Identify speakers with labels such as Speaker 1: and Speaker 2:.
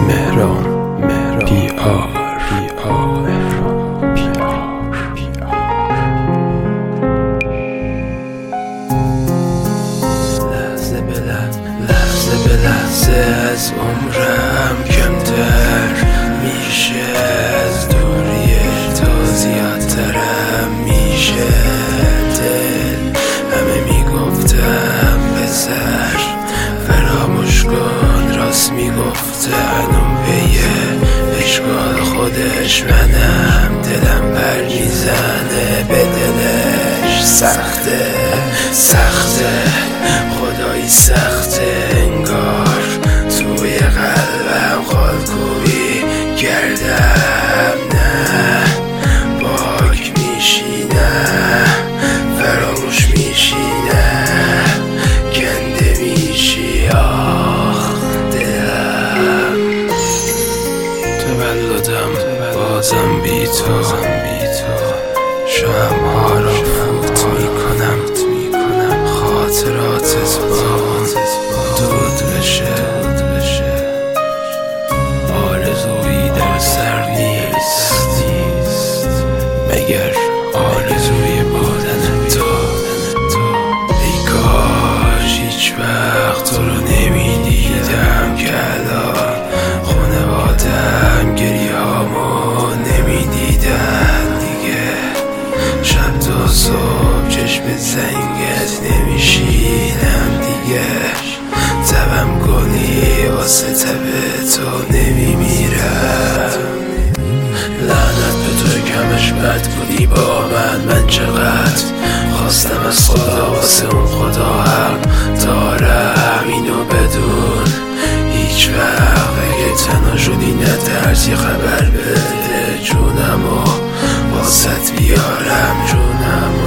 Speaker 1: مهران پی آر
Speaker 2: لحظه به لحظه از عمرم کمتر میشه، از دوری تو زیادترم میشه. دل همه میگفتم بذار فراموش کن، راست میگفتن اون پیه اشکال خودش، منم دلم بر میزنه به دلش. سخته خدایی سخته، انگار توی قلبم خالکوبی کردم. نه باک میشینه، فراموش میشینه، گنده میشی. آخ دلم، تولدم بازم بی تو، شمع‌ها را فوت میکنم، خاطراتت با دود بشه. آرزویی در سر نیست مگر آرزوی بودن تو. ای کاش هیچ وقت تو رو نمیدیدم، که الان خانوادم گریه‌هامو نمیدیدن دیگه. شب تا صبح چشم زنگت نمیشینم دیگه. تبم کنی واسه تب تو نمیمیرم. لعنت به تو کمش بد بودی با من چقدر خواستم از خدا، واسه اون خدا هم دارم اینو بدون. هیچ وقت اگه تنها شدی نترس، یه خبر بده جونمو واسه بیارم جونمو.